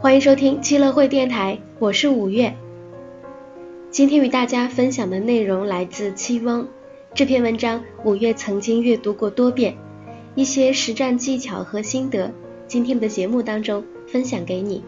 欢迎收听七乐会电台，我是五月。今天与大家分享的内容来自七翁，这篇文章五月曾经阅读过多遍，一些实战技巧和心得，今天的节目当中分享给你。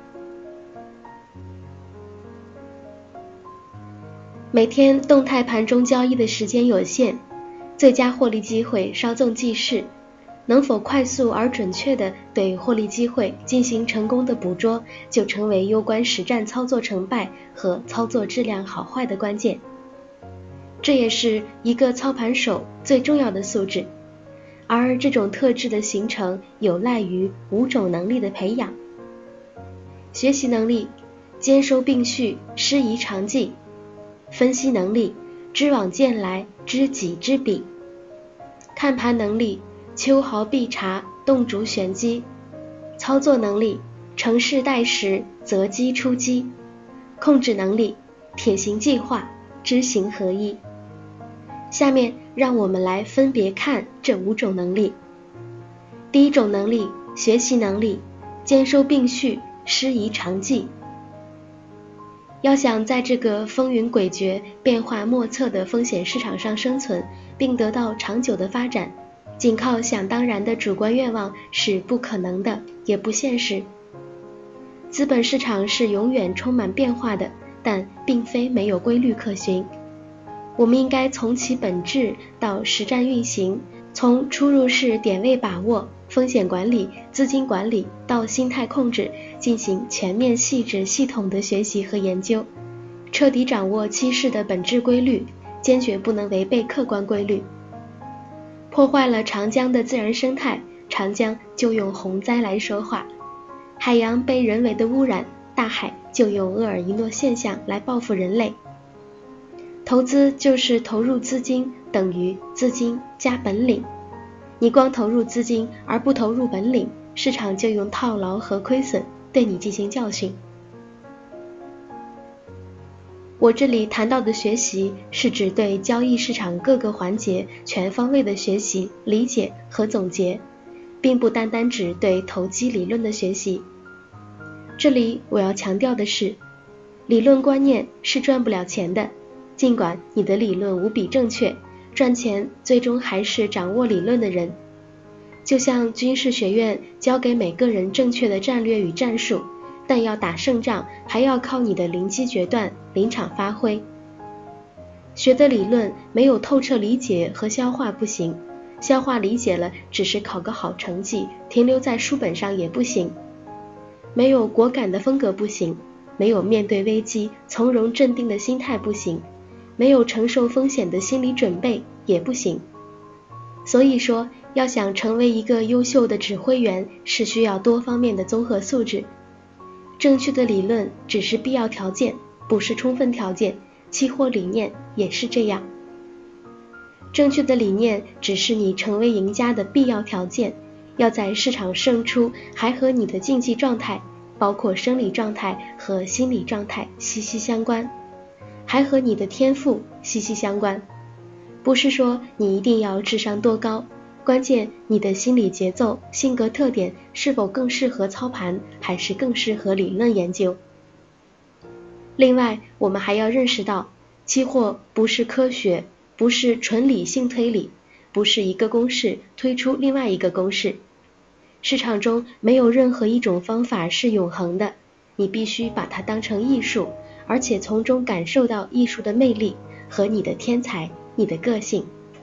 每天动态盘中交易的时间有限，最佳获利机会稍纵即逝，能否快速而准确地对获利机会进行成功的捕捉，就成为攸关实战操作成败和操作质量好坏的关键。这也是一个操盘手最重要的素质，而这种特质的形成有赖于5种能力的培养。学习能力，兼收并蓄，师夷长技；分析能力，知往见来，知己知彼；看盘能力，秋毫必察，洞烛玄机；操作能力，乘势待时，择机出击；控制能力，铁行计划，知行合一。下面让我们来分别看这5种能力。第一种能力，学习能力，兼收并蓄，师夷长技。要想在这个风云诡谲、变化莫测的风险市场上生存，并得到长久的发展，仅靠想当然的主观愿望是不可能的，也不现实。资本市场是永远充满变化的，但并非没有规律可循。我们应该从其本质到实战运行，从出入市点位把握、风险管理、资金管理到心态控制，进行全面细致系统的学习和研究，彻底掌握期市的本质规律，坚决不能违背客观规律。破坏了长江的自然生态，长江就用洪灾来说话；海洋被人为的污染，大海就用厄尔尼诺现象来报复人类。投资就是投入资金等于资金加本领，你光投入资金而不投入本领，市场就用套牢和亏损对你进行教训。我这里谈到的学习，是指对交易市场各个环节全方位的学习、理解和总结，并不单单指对投机理论的学习。这里我要强调的是，理论观念是赚不了钱的，尽管你的理论无比正确，赚钱最终还是掌握理论的人。就像军事学院教给每个人正确的战略与战术，但要打胜仗，还要靠你的临机决断、临场发挥。学的理论没有透彻理解和消化不行，消化理解了只是考个好成绩，停留在书本上也不行。没有果敢的风格不行，没有面对危机从容镇定的心态不行，没有承受风险的心理准备也不行。所以说，要想成为一个优秀的指挥员，是需要多方面的综合素质。正确的理论只是必要条件，不是充分条件，期货理念也是这样。正确的理念只是你成为赢家的必要条件，要在市场胜出，还和你的竞技状态，包括生理状态和心理状态息息相关，还和你的天赋息息相关。不是说你一定要智商多高，关键你的心理节奏、性格特点是否更适合操盘，还是更适合理论研究。另外，我们还要认识到，期货不是科学，不是纯理性推理，不是一个公式推出另外一个公式。市场中没有任何一种方法是永恒的，你必须把它当成艺术，而且从中感受到艺术的魅力和你的天才、你的个性。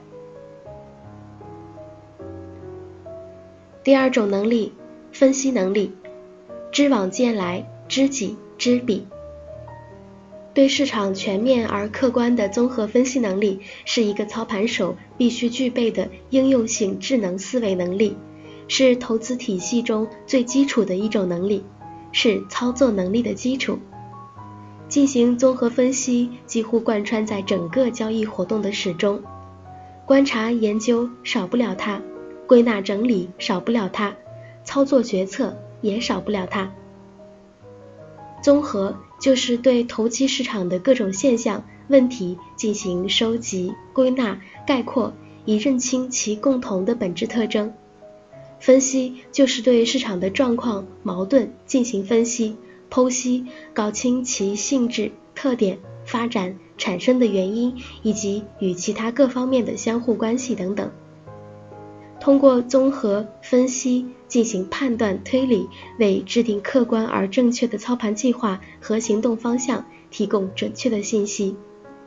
第二种能力，分析能力，知往见来，知己知彼。对市场全面而客观的综合分析能力，是一个操盘手必须具备的应用性智能思维能力，是投资体系中最基础的一种能力，是操作能力的基础。进行综合分析几乎贯穿在整个交易活动的始终，观察研究少不了它，归纳整理少不了它，操作决策也少不了它。综合就是对投机市场的各种现象、问题进行收集、归纳、概括，以认清其共同的本质特征。 分析就是对市场的状况、矛盾进行分析、剖析，搞清其性质、特点、发展、产生的原因以及与其他各方面的相互关系等等。通过综合分析进行判断推理，为制定客观而正确的操盘计划和行动方向提供准确的信息。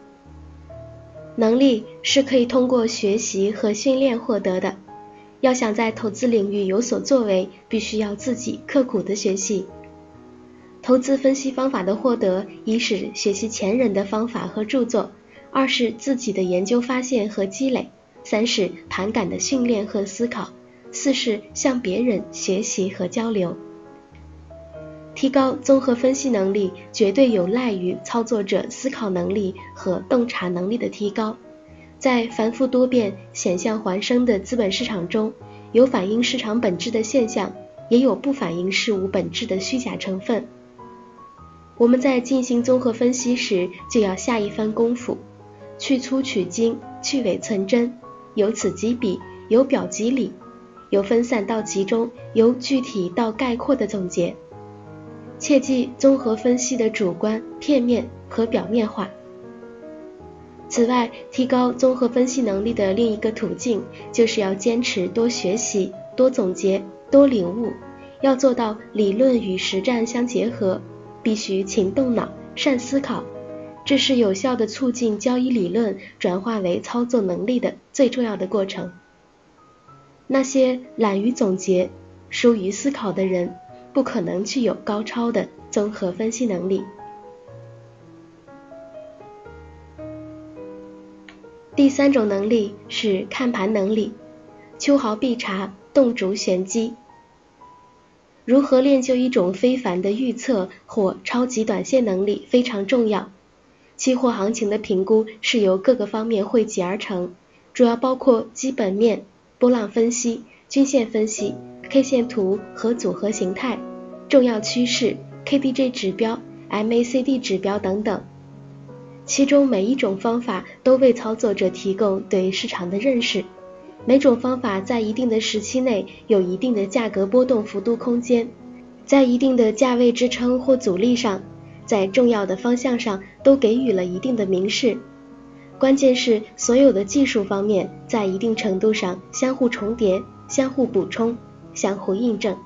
能力是可以通过学习和训练获得的，要想在投资领域有所作为，必须要自己刻苦的学习。投资分析方法的获得，一是学习前人的方法和著作，二是自己的研究发现和积累，三是盘感的训练和思考，四是向别人学习和交流。提高综合分析能力，绝对有赖于操作者思考能力和洞察能力的提高。在繁复多变、险象环生的资本市场中，有反映市场本质的现象，也有不反映事物本质的虚假成分。我们在进行综合分析时，就要下一番功夫，去粗取精，去伪存真，由此及彼，由表及里，由分散到集中，由具体到概括的总结。切忌综合分析的主观、片面和表面化。此外，提高综合分析能力的另一个途径，就是要坚持多学习、多总结、多领悟，要做到理论与实战相结合，必须勤动脑、善思考，这是有效的促进交易理论转化为操作能力的最重要的过程。那些懒于总结、疏于思考的人，不可能具有高超的综合分析能力。第三种能力是看盘能力，秋毫必察，洞烛玄机。如何练就一种非凡的预测或超级短线能力非常重要。期货行情的评估是由各个方面汇集而成，主要包括基本面、波浪分析、均线分析、K 线图和组合形态、重要趋势、KDJ 指标、MACD 指标等等。其中每一种方法都为操作者提供对市场的认识，每种方法在一定的时期内有一定的价格波动幅度空间，在一定的价位支撑或阻力上，在重要的方向上都给予了一定的明示。关键是所有的技术方面在一定程度上相互重叠、相互补充、相互印证。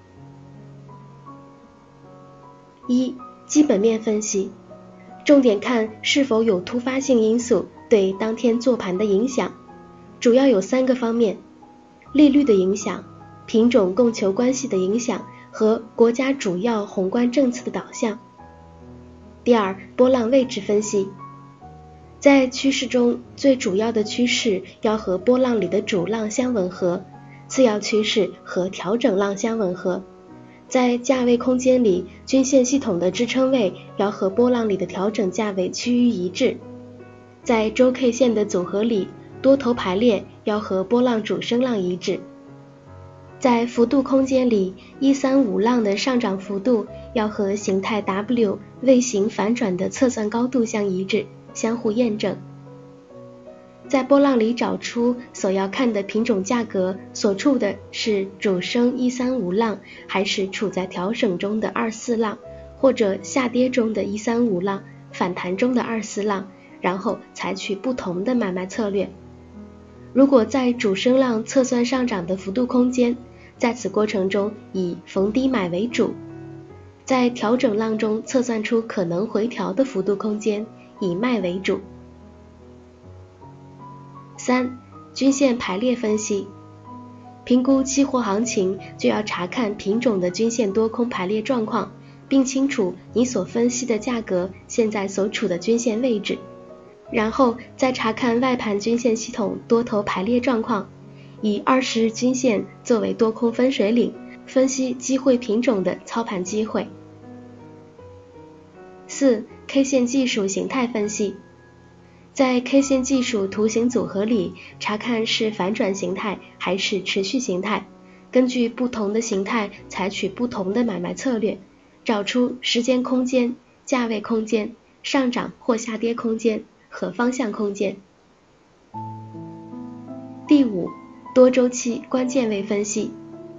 一、基本面分析，重点看是否有突发性因素对当天做盘的影响，主要有3个方面：利率的影响、品种供求关系的影响和国家主要宏观政策的导向。第二，波浪位置分析，在趋势中最主要的趋势要和波浪里的主浪相吻合，次要趋势和调整浪相吻合。在价位空间里，均线系统的支撑位要和波浪里的调整价位趋于一致。在周 K 线的组合里，多头排列要和波浪主升浪一致。在幅度空间里，135浪的上涨幅度要和形态 W 位形反转的测算高度相一致，相互验证。在波浪里找出所要看的品种价格所处的是主升135浪，还是处在调整中的24浪，或者下跌中的135浪，反弹中的24浪，然后采取不同的买卖策略。如果在主升浪测算上涨的幅度空间，在此过程中以逢低买为主；在调整浪中测算出可能回调的幅度空间，以卖为主。3. 均线排列分析，评估期货行情就要查看品种的均线多空排列状况，并清楚你所分析的价格现在所处的均线位置，然后再查看外盘均线系统多头排列状况，以20日均线作为多空分水岭，分析机会品种的操盘机会。4. K 线技术形态分析，在 K 线技术图形组合里查看是反转形态还是持续形态，根据不同的形态采取不同的买卖策略，找出时间空间、价位空间、上涨或下跌空间和方向空间。第5，多周期关键位分析，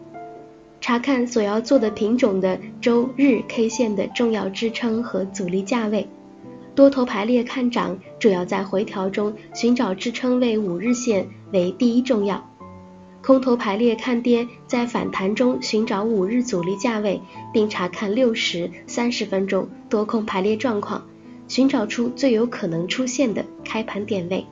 查看所要做的品种的周日 K 线的重要支撑和阻力价位。多头排列看涨主要在回调中寻找支撑位5日线为第一重要。空头排列看跌在反弹中寻找5日阻力价位，并查看60、30分钟多空排列状况，寻找出最有可能出现的开盘点位。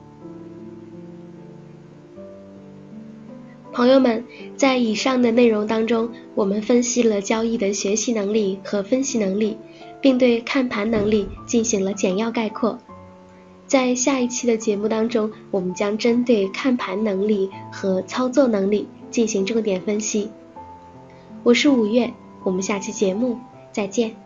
朋友们，在以上的内容当中，我们分析了交易的学习能力和分析能力，并对看盘能力进行了简要概括。在下一期的节目当中，我们将针对看盘能力和操作能力进行重点分析。我是5月，我们下期节目再见。